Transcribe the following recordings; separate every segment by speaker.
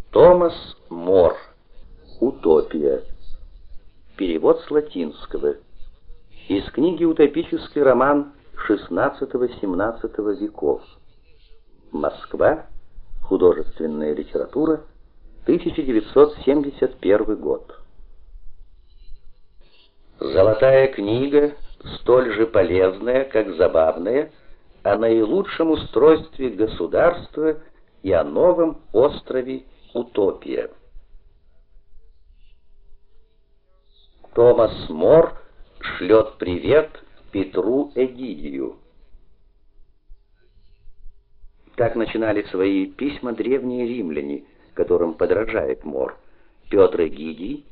Speaker 1: Томас Мор. Утопия. Перевод с латинского. Из книги «Утопический роман XVI-XVII веков». Москва. Художественная литература. 1971 год. Золотая книга, столь же полезная, как забавная, о наилучшем устройстве государства и о новом острове Утопия. Томас Мор шлет привет Петру Эгидию. Так начинали свои письма древние римляне, которым подражает Мор. Петр Эгидий,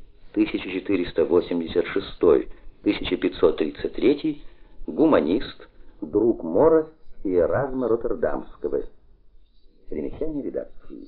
Speaker 1: 1486-1533, гуманист, друг Мора и Эразма Роттердамского. Примечание редакции.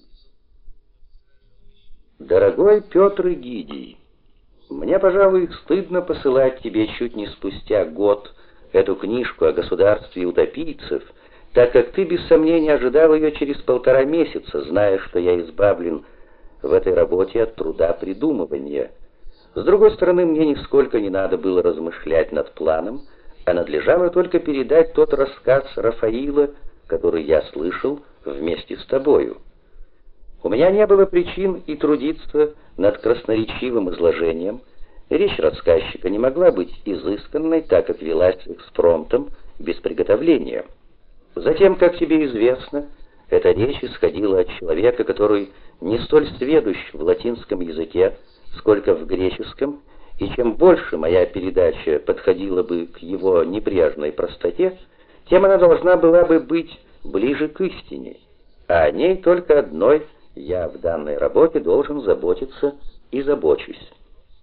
Speaker 1: Дорогой Петр Эгидий, мне, пожалуй, стыдно посылать тебе чуть не спустя год эту книжку о государстве утопийцев, так как ты без сомнения ожидал ее через 1,5 месяца, зная, что я избавлен в этой работе от труда придумывания. С другой стороны, мне нисколько не надо было размышлять над планом, а надлежало только передать тот рассказ Рафаила, который я слышал вместе с тобою. У меня не было причин и трудиться над красноречивым изложением. Речь рассказчика не могла быть изысканной, так как велась экспромтом, без приготовления. Затем, как тебе известно, эта речь исходила от человека, который не столь сведущ в латинском языке, сколько в греческом, и чем больше моя передача подходила бы к его небрежной простоте, тем она должна была бы быть ближе к истине, а о ней только одной я в данной работе должен заботиться и забочусь.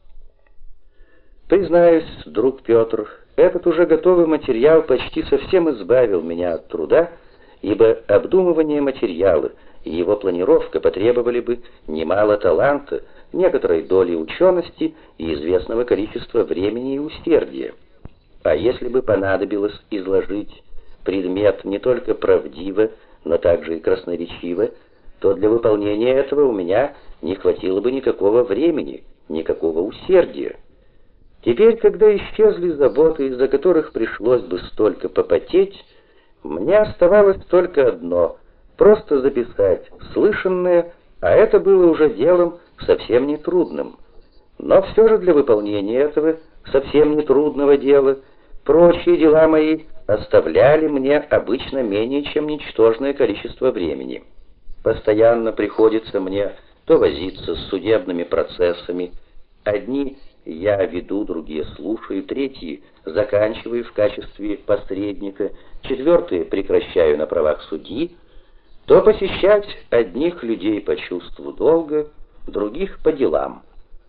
Speaker 1: Признаюсь, друг Петр, этот уже готовый материал почти совсем избавил меня от труда, ибо обдумывание материала и его планировка потребовали бы немало таланта, некоторой доли учености и известного количества времени и усердия. А если бы понадобилось изложить предмет не только правдиво, но также и красноречиво, то для выполнения этого у меня не хватило бы никакого времени, никакого усердия. Теперь, когда исчезли заботы, из-за которых пришлось бы столько попотеть, мне оставалось только одно — просто записать слышанное, а это было уже делом совсем нетрудным. Но все же для выполнения этого совсем нетрудного дела прочие дела мои оставляли мне обычно менее чем ничтожное количество времени. Постоянно приходится мне то возиться с судебными процессами. Одни я веду, другие слушаю, третьи заканчиваю в качестве посредника, четвертые прекращаю на правах судьи, то посещать одних людей по чувству долга, других по делам.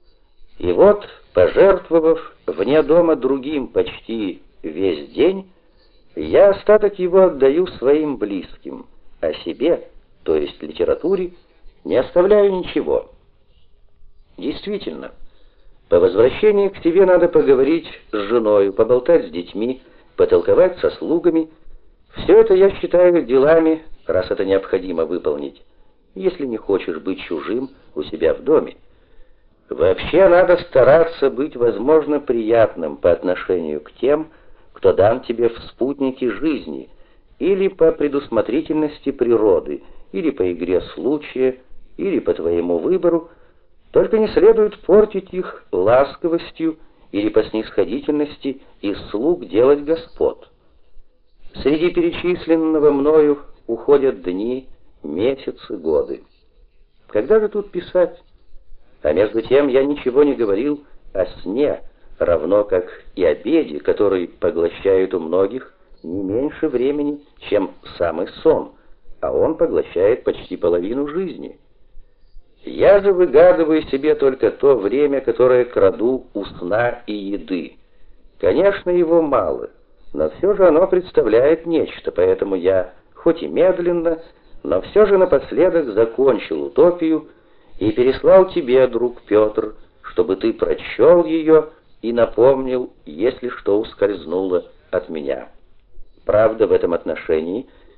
Speaker 1: И вот, пожертвовав вне дома другим почти весь день, я остаток его отдаю своим близким, а себе, то есть литературе, не оставляю ничего. Действительно, по возвращении к тебе надо поговорить с женой, поболтать с детьми, потолковать со слугами. Все это я считаю делами, раз это необходимо выполнить, если не хочешь быть чужим у себя в доме. Вообще надо стараться быть, возможно, приятным по отношению к тем, кто дан тебе в спутники жизни, или по предусмотрительности природы, или по игре случая, или по твоему выбору. Только не следует портить их ласковостью или по снисходительности из слуг делать господ. Среди перечисленного мною уходят дни, месяцы, годы. Когда же тут писать? А между тем я ничего не говорил о сне, равно как и обеде, который поглощает у многих не меньше времени, чем самый сон, а он поглощает почти половину жизни. Я же выгадываю себе только то время, которое краду у сна и еды. Конечно, его мало, но все же оно представляет нечто, поэтому я, хоть и медленно, но все же напоследок закончил утопию и переслал тебе, друг Петр, чтобы ты прочел ее и напомнил, если что ускользнуло от меня. Правда, в этом отношении